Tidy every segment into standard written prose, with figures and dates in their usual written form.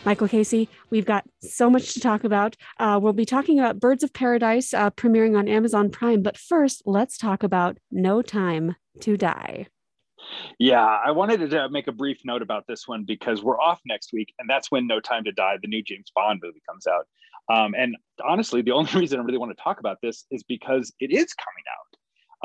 Michael Casey, we've got so much to talk about. We'll be talking about Birds of Paradise premiering on Amazon Prime. But first, let's talk about No Time to Die. Yeah, I wanted to make a brief note about this one because we're off next week, and that's when No Time to Die, the new James Bond movie, comes out. And honestly, the only reason I really want to talk about this is because it is coming out.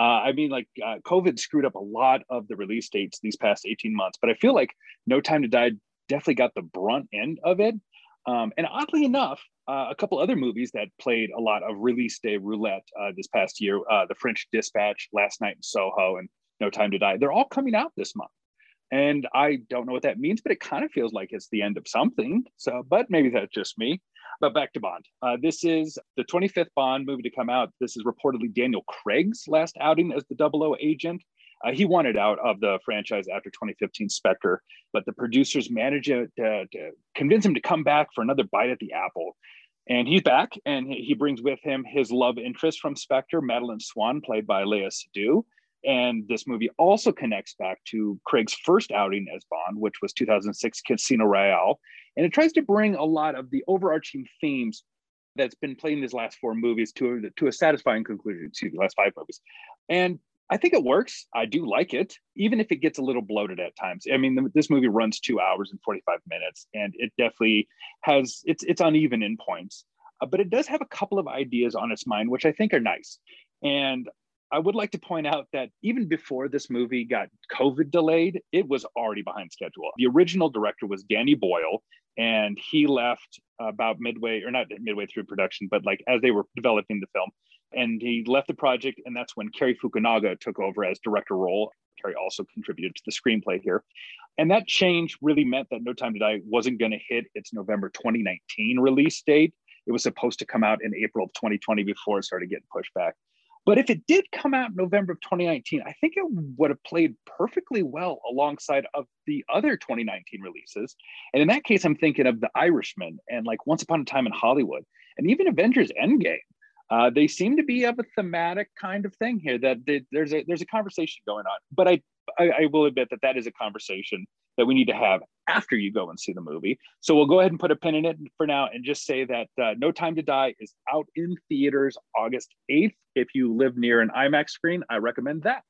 COVID screwed up a lot of the release dates these past 18 months, but I feel like No Time to Die definitely got the brunt end of it. And oddly enough, a couple other movies that played a lot of release day roulette this past year, The French Dispatch, Last Night in Soho, and No Time to Die, they're all coming out this month. And I don't know what that means, but it kind of feels like it's the end of something. So, but maybe that's just me. But back to Bond. This is the 25th Bond movie to come out. This is reportedly Daniel Craig's last outing as the 00 agent. He wanted out of the franchise after 2015 Spectre, but the producers managed to convince him to come back for another bite at the apple. And he's back, and he brings with him his love interest from Spectre, Madeline Swan, played by Léa Seydoux. And this movie also connects back to Craig's first outing as Bond, which was 2006 Casino Royale. And it tries to bring a lot of the overarching themes that's been played in his last four movies to a satisfying conclusion, the last five movies. And I think it works. I do like it, even if it gets a little bloated at times. I mean, this movie runs 2 hours and 45 minutes, and it definitely has, it's uneven in points, but it does have a couple of ideas on its mind, which I think are nice. And I would like to point out that even before this movie got COVID delayed, it was already behind schedule. The original director was Danny Boyle, and he left about midway, or not midway through production, but like as they were developing the film. And he left the project, and that's when Cary Fukunaga took over as director role. Cary also contributed to the screenplay here. And that change really meant that No Time to Die wasn't going to hit its November 2019 release date. It was supposed to come out in April of 2020 before it started getting pushed back. But if it did come out in November of 2019, I think it would have played perfectly well alongside of the other 2019 releases. And in that case, I'm thinking of The Irishman and like Once Upon a Time in Hollywood and even Avengers Endgame. They seem to be of a thematic kind of thing here that there's a conversation going on. But I will admit that is a conversation that we need to have after you go and see the movie. So we'll go ahead and put a pin in it for now and just say that No Time to Die is out in theaters August 8th. If you live near an IMAX screen, I recommend that.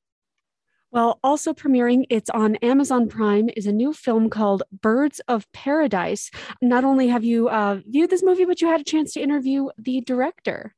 Well, also premiering, it's on Amazon Prime, is a new film called Birds of Paradise. Not only have you viewed this movie, but you had a chance to interview the director.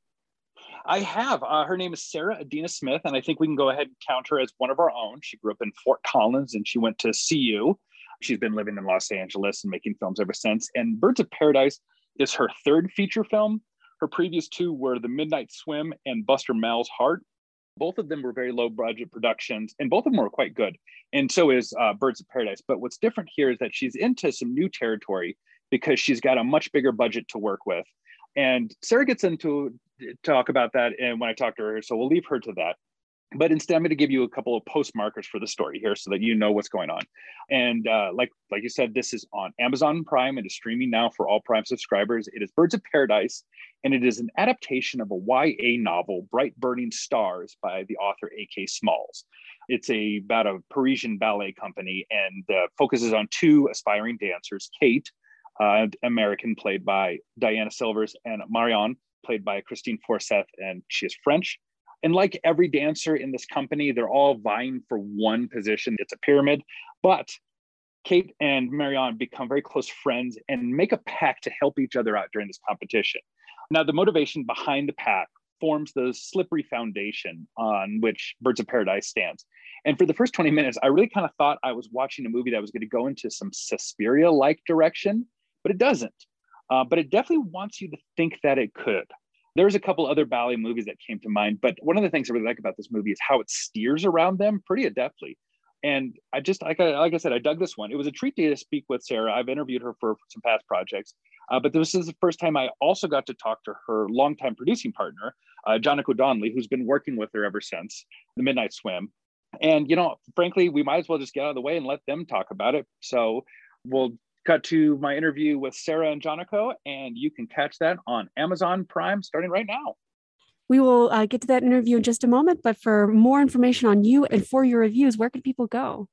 I have. Her name is Sarah Adina Smith, and I think we can go ahead and count her as one of our own. She grew up in Fort Collins, and she went to CU. She's been living in Los Angeles and making films ever since. And Birds of Paradise is her third feature film. Her previous two were The Midnight Swim and Buster Mal's Heart. Both of them were very low budget productions, and both of them were quite good. And so is Birds of Paradise. But what's different here is that she's into some new territory because she's got a much bigger budget to work with. And Sarah gets into talk about that and when I talk to her, so we'll leave her to that. But instead, I'm going to give you a couple of post markers for the story here so that you know what's going on. And like you said, this is on Amazon Prime and is streaming now for all Prime subscribers. It is Birds of Paradise, and it is an adaptation of a YA novel, Bright Burning Stars, by the author A.K. Smalls. It's about a Parisian ballet company and focuses on two aspiring dancers, Kate, American, played by Diana Silvers, and Marion, played by Christine Forsyth, and she is French. And like every dancer in this company, they're all vying for one position. It's a pyramid, but Kate and Marion become very close friends and make a pact to help each other out during this competition. Now, the motivation behind the pact forms the slippery foundation on which Birds of Paradise stands. And for the first 20 minutes, I really kind of thought I was watching a movie that was going to go into some Suspiria-like direction, but it doesn't. But it definitely wants you to think that it could. There's a couple other ballet movies that came to mind, but one of the things I really like about this movie is how it steers around them pretty adeptly. And I just, like I said, I dug this one. It was a treat to speak with Sarah. I've interviewed her for some past projects, but this is the first time I also got to talk to her longtime producing partner, Joniko Donnelly, who's been working with her ever since The Midnight Swim. And, frankly, we might as well just get out of the way and let them talk about it. So we'll cut to my interview with Sarah and Joniko, and you can catch that on Amazon Prime starting right now. We will get to that interview in just a moment, but for more information on you and for your reviews, where can people go?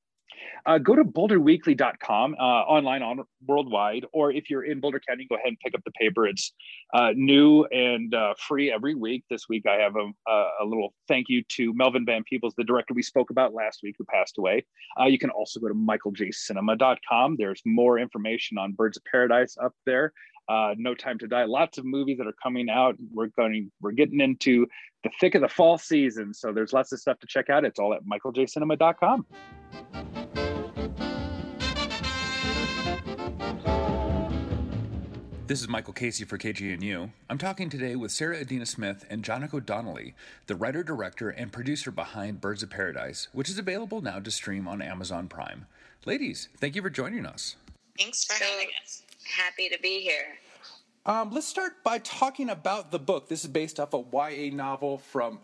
Go to boulderweekly.com, online, worldwide, or if you're in Boulder County, go ahead and pick up the paper. It's new and free every week. This week, I have a little thank you to Melvin Van Peebles, the director we spoke about last week who passed away. You can also go to michaeljcinema.com. There's more information on Birds of Paradise up there. No Time to Die. Lots of movies that are coming out. We're getting into the thick of the fall season, so there's lots of stuff to check out. It's all at michaeljcinema.com. This is Michael Casey for KGNU. I'm talking today with Sarah Adina Smith and Joniko Donnelly, the writer, director, and producer behind Birds of Paradise, which is available now to stream on Amazon Prime. Ladies, thank you for joining us. Thanks for having us. Happy to be here. Let's start by talking about the book. This is based off a YA novel from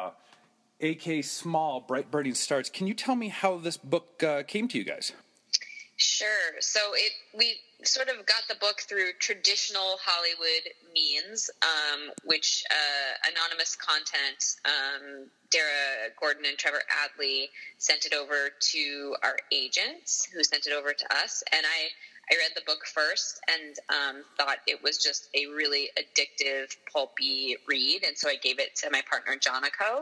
A.K. Small, Bright Burning Stars. Can you tell me how this book came to you guys? Sure. So we sort of got the book through traditional Hollywood means, which anonymous content, Dara Gordon and Trevor Adley sent it over to our agents, who sent it over to us. And I read the book first and thought it was just a really addictive, pulpy read. And so I gave it to my partner, Joniko,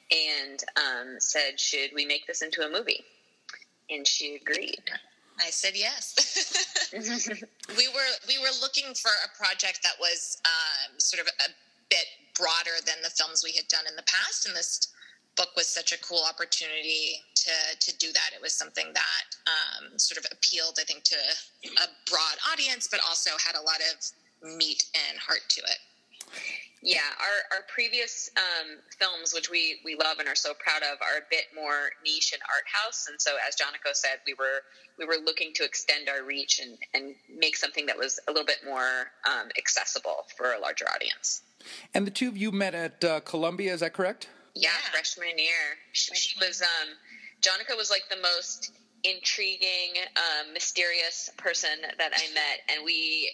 and said, should we make this into a movie? And she agreed. I said yes. We were looking for a project that was sort of a bit broader than the films we had done in the past, and this book was such a cool opportunity to do that. It was something that sort of appealed, I think, to a broad audience, but also had a lot of meat and heart to it. Yeah, our previous films, which we love and are so proud of, are a bit more niche and art house. And so, as Joniko said, we were looking to extend our reach and make something that was a little bit more accessible for a larger audience. And the two of you met at Columbia, is that correct? Yeah, freshman year. She was Joniko was like the most intriguing, mysterious person that I met, and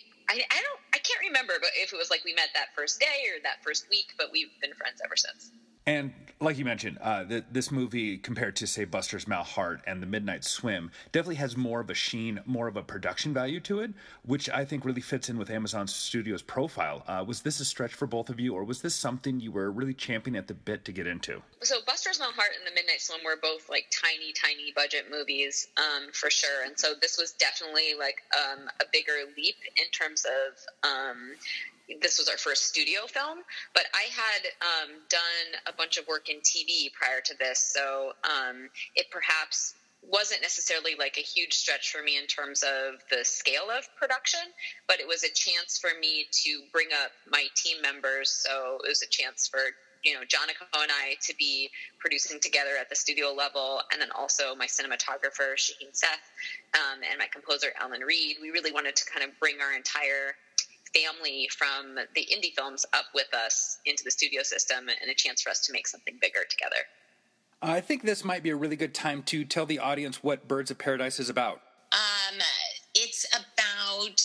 I can't remember, but if it was like we met that first day or that first week, but we've been friends ever since. And like you mentioned, this movie, compared to, say, Buster's Malheart and The Midnight Swim, definitely has more of a sheen, more of a production value to it, which I think really fits in with Amazon Studios' profile. Was this a stretch for both of you, or was this something you were really champing at the bit to get into? So Buster's Malheart and The Midnight Swim were both like tiny budget movies, for sure. And so this was definitely like a bigger leap in terms of this was our first studio film, but I had done a bunch of work in TV prior to this, so it perhaps wasn't necessarily like a huge stretch for me in terms of the scale of production, but it was a chance for me to bring up my team members. So it was a chance for Joniko and I to be producing together at the studio level, and then also my cinematographer Shaheen Seth and my composer Ellen Reed. We really wanted to kind of bring our entire family from the indie films up with us into the studio system, and a chance for us to make something bigger together. I think this might be a really good time to tell the audience what Birds of Paradise is about. It's about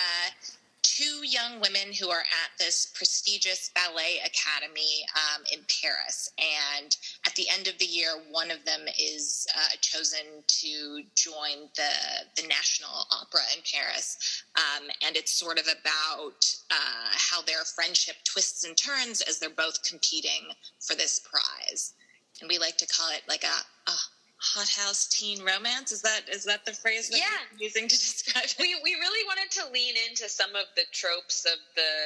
two young women who are at this prestigious ballet academy in Paris. And at the end of the year, one of them is chosen to join the National Opera in Paris. And it's sort of about how their friendship twists and turns as they're both competing for this prize. And we like to call it like a hothouse teen romance. Is that the phrase that you're using to describe it? We really wanted to lean into some of the tropes of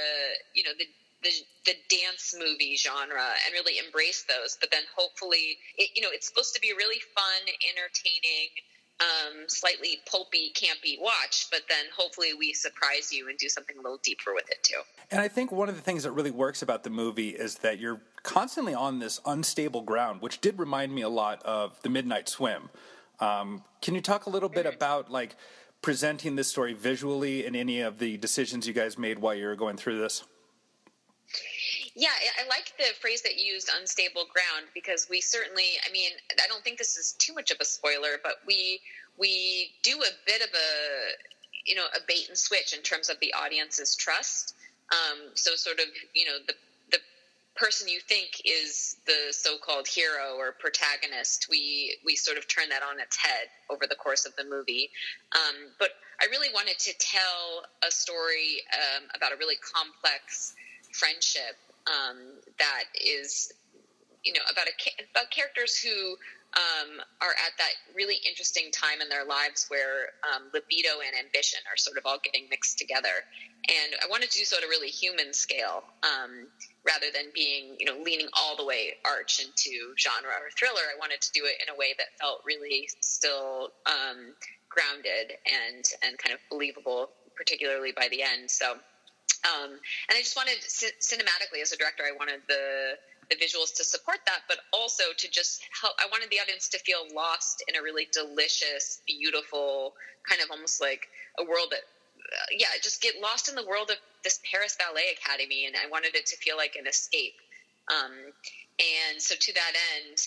the dance movie genre and really embrace those. But then hopefully, it's supposed to be a really fun, entertaining, slightly pulpy, campy watch, but then hopefully we surprise you and do something a little deeper with it too. And I think one of the things that really works about the movie is that you're constantly on this unstable ground, which did remind me a lot of The Midnight Swim. Can you talk a little bit about like presenting this story visually and any of the decisions you guys made while you were going through this? Yeah, I like the phrase that you used, unstable ground, because we certainly, I don't think this is too much of a spoiler, but we do a bit of a bait and switch in terms of the audience's trust. So sort of, the person you think is the so-called hero or protagonist, we sort of turn that on its head over the course of the movie. But I really wanted to tell a story about a really complex friendship that is, about characters who are at that really interesting time in their lives where libido and ambition are sort of all getting mixed together. And I wanted to do so at a really human scale, rather than being, leaning all the way arch into genre or thriller. I wanted to do it in a way that felt really still grounded and kind of believable, particularly by the end. So, and I just wanted, cinematically as a director, I wanted the visuals to support that, but also to just help. I wanted the audience to feel lost in a really delicious, beautiful, kind of almost like a world that, just get lost in the world of this Paris Ballet Academy. And I wanted it to feel like an escape. And so to that end,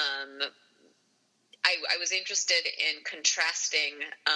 I was interested in contrasting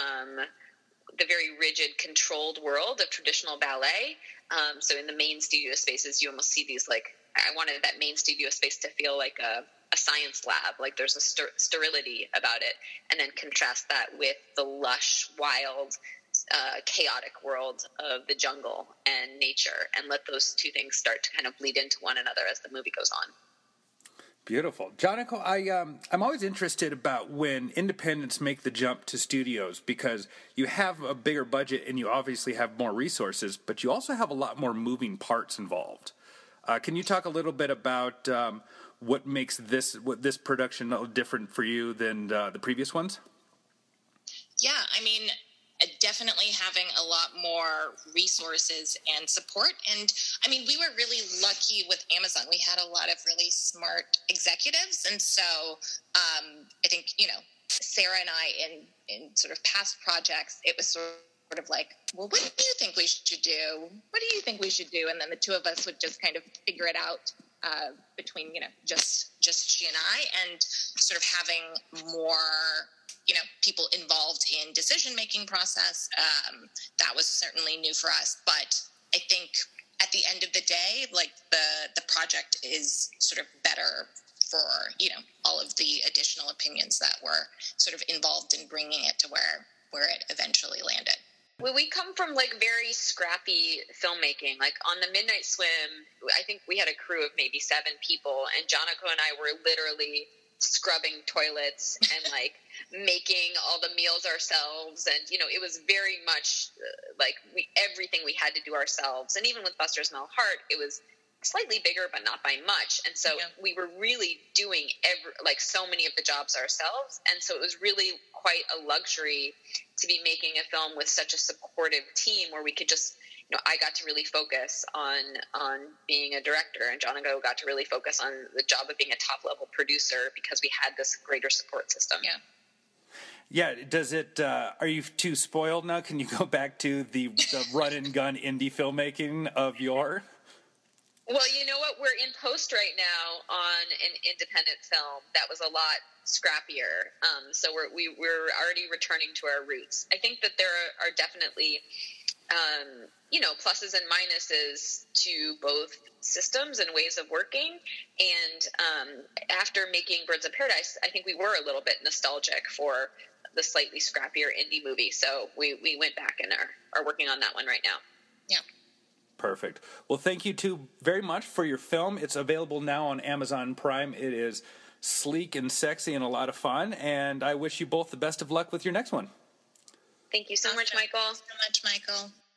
the very rigid, controlled world of traditional ballet. So in the main studio spaces, you almost see these, I wanted that main studio space to feel like a science lab, like there's a sterility about it, and then contrast that with the lush, wild, chaotic world of the jungle and nature, and let those two things start to kind of bleed into one another as the movie goes on. Beautiful. Joniko, I'm always interested about when independents make the jump to studios, because you have a bigger budget and you obviously have more resources, but you also have a lot more moving parts involved. Can you talk a little bit about what makes this production different for you than the previous ones? Yeah, I mean, definitely having a lot more resources and support. And I mean, we were really lucky with Amazon. We had a lot of really smart executives. And so I think, Sarah and I in sort of past projects, it was sort of like, well, what do you think we should do? What do you think we should do? And then the two of us would just kind of figure it out between, just she and I, and sort of having more people involved in decision-making process. That was certainly new for us. But I think at the end of the day, the project is sort of better for, all of the additional opinions that were sort of involved in bringing it to where it eventually landed. Well, we come from very scrappy filmmaking. On the Midnight Swim, I think we had a crew of maybe 7 people, and Joniko and I were literally scrubbing toilets and making all the meals ourselves. And, it was very much everything we had to do ourselves. And even with Buster's Malheart, it was slightly bigger, but not by much. And so we were really doing so many of the jobs ourselves. And so it was really quite a luxury to be making a film with such a supportive team where we could just, I got to really focus on being a director, and Joniko got to really focus on the job of being a top level producer because we had this greater support system. Yeah. Yeah. Does it? Are you too spoiled now? Can you go back to the run and gun indie filmmaking of yore? Well, you know what? We're in post right now on an independent film that was a lot scrappier. So we're already returning to our roots. I think that there are definitely, pluses and minuses to both systems and ways of working. And after making Birds of Paradise, I think we were a little bit nostalgic for the slightly scrappier indie movie. So we went back and are working on that one right now. Yeah. Perfect. Well, thank you two very much for your film. It's available now on Amazon Prime. It is sleek and sexy and a lot of fun. And I wish you both the best of luck with your next one. Thank you so much, Michael. Thank you so much, Michael.